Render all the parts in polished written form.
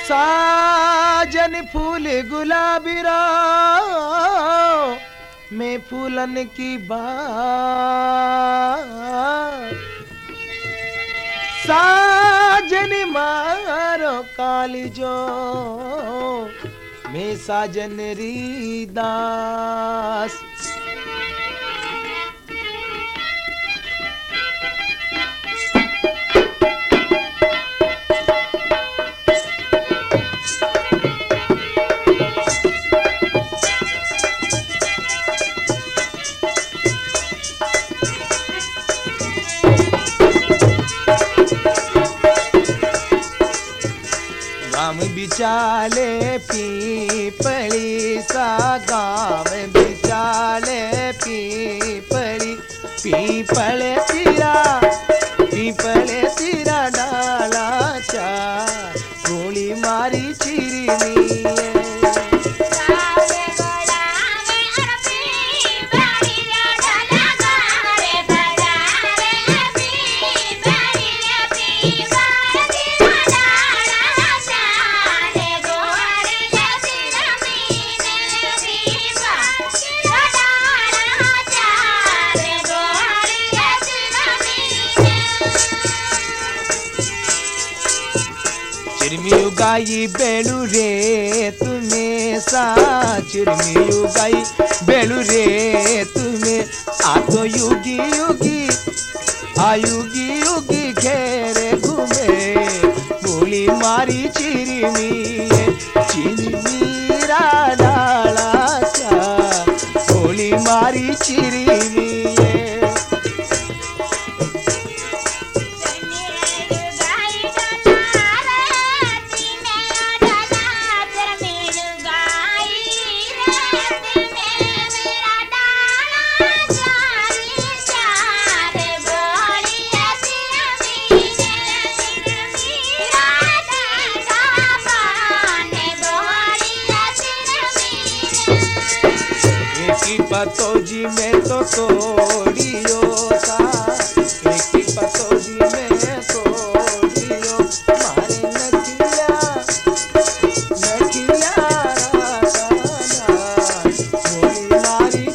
साजन फूल गुलाबी रो मैं फूलन की बात साजन मारो काली जो मैं साजन री दास बिचाले पीपली सा गाँव बिचाले पीपली पीपले तीरा डाला चार गोली मारी चिरनी गाई बेलू रे तुम्हें सा चिरमियू गाई बेलू रे तुम्हें आ तो युगी युगी आयुगी युगी घेरे घूमे गोली मारी चिरमी रा डाला चा गोली मारी चिरमी पतोजी में तो तोड़ियो सा एक पतोजी में तोड़ियो मारे नकिया गोली मारी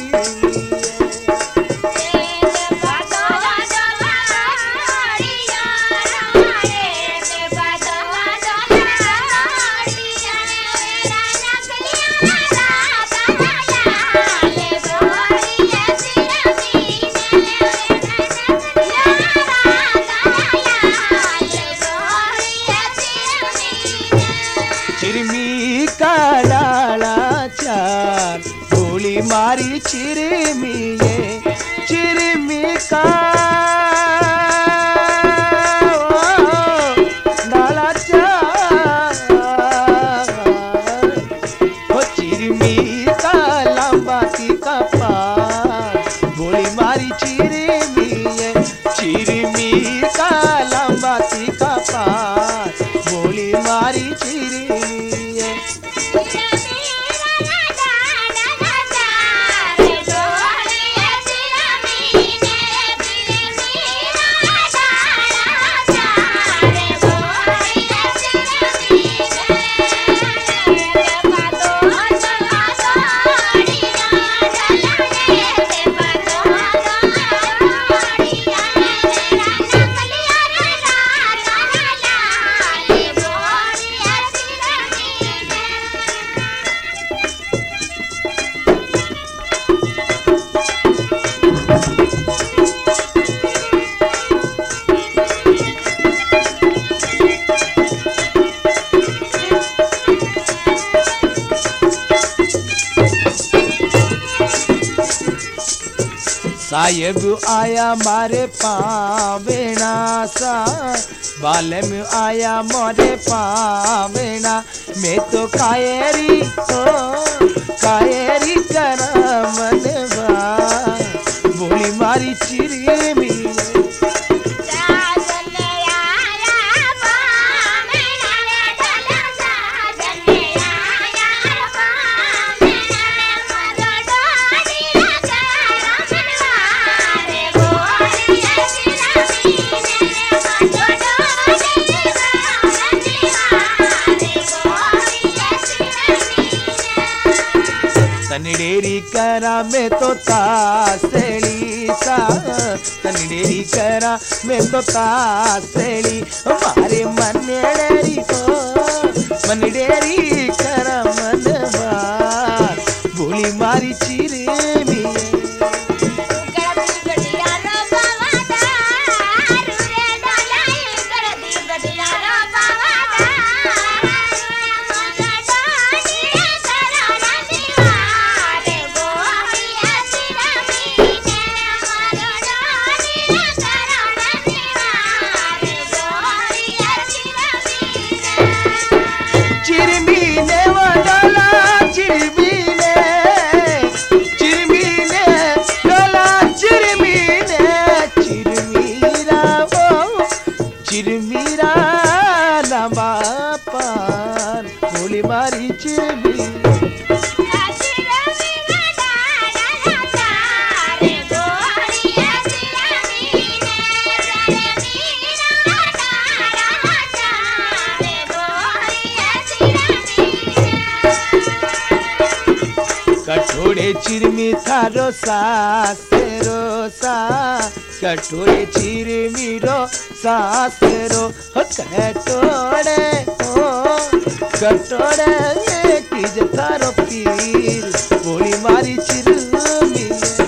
मारी चिरमी का डाला चार चिरमी का लंबा का पार गोली मारी चिरमी का लंबा का पार गोली मारी चिरमी साहेब आया मारे पावेना सा बाल में आया मोरे पावेना मैं तो कायरी करम मनवा बोली मारी चिरमी डेरी करा मैं तो तासली सा, तनी डेरी करा मैं तो तासली मारे मन डेरी हो, मन डेरी करा मन बार बोली मारी चिरे में कठोरे चिरमी थारो सासेरो सा, कठोरे चिरमी रो सासेरो कटोरे हो, कटोरे कीज थारो पीर बोली मारी चिरमी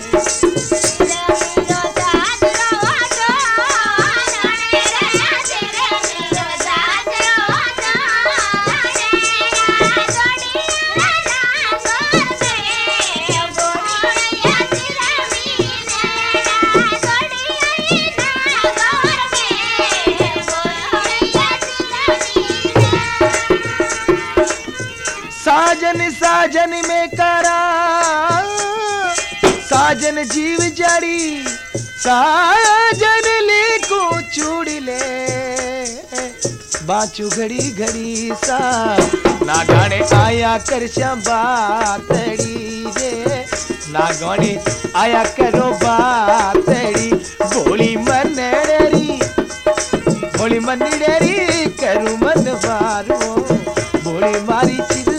साजन साजन में करा, साजन जीव जड़ी, साजन ले को चूड़ी ले बाचू घड़ी घड़ी सा, ना गाने आया कर श्याम बातड़ी रे, ना गाने आया करो बातड़ी बोली मन डेरी, बोली मन डेरी करू मन बारो बोली मारी चिर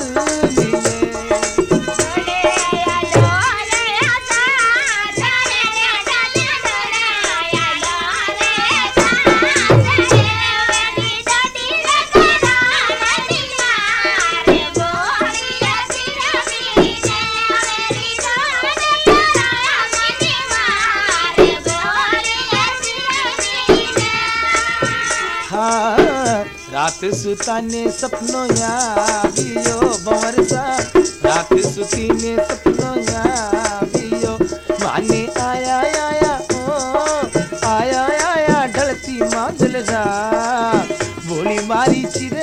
रात सुताने सपनों यावियो बरसा, रात सुती ने सपनों यावियो माने आया आया ओ आया आया ढलती मांदल रात बोली मारी चिरे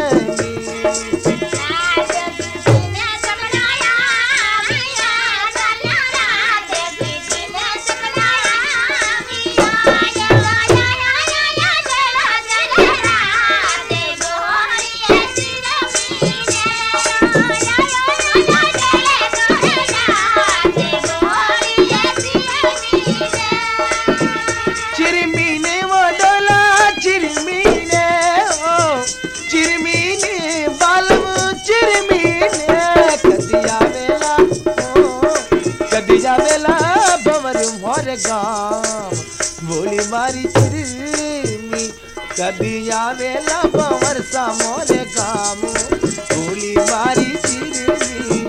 गाम बोली मारी चिरमी कभी आवेला बरसा मोरे गाम बोली मारी चिरमी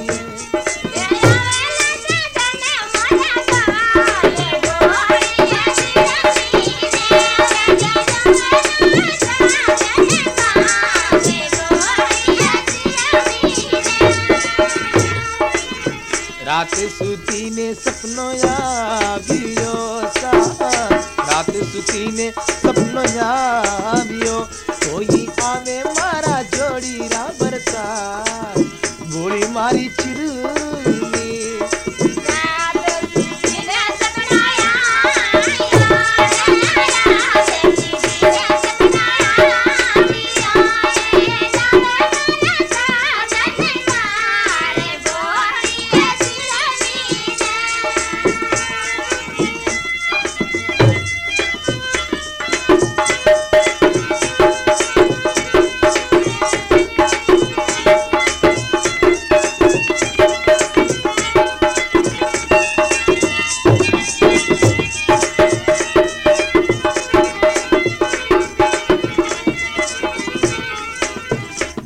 रात सुती ने सपनों यावियो सा, रात सुती ने सपनों यावियो कोई आवे मारा जोड़ी रा बरसात बोली मारी चिरमी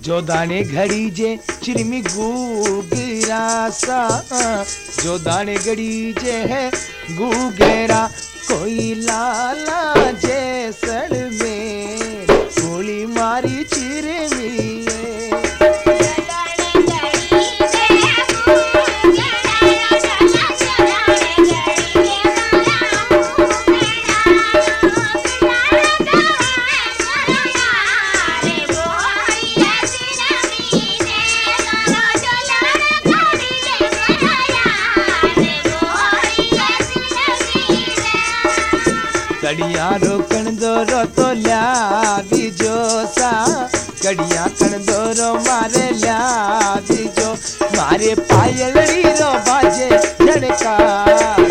जो दाने घड़ी जे चिरमी गुगरा सा, जो दाने घड़ी जे है गुगरा, कोई लाला जैसल में गोली मारी चिरमी। कड़िया रोकण दोरो तो ल्या दीजो सा, कड़िया कण दोरो मारे ल्या दीजो, मारे पायलड़ी रो बाजे झणका।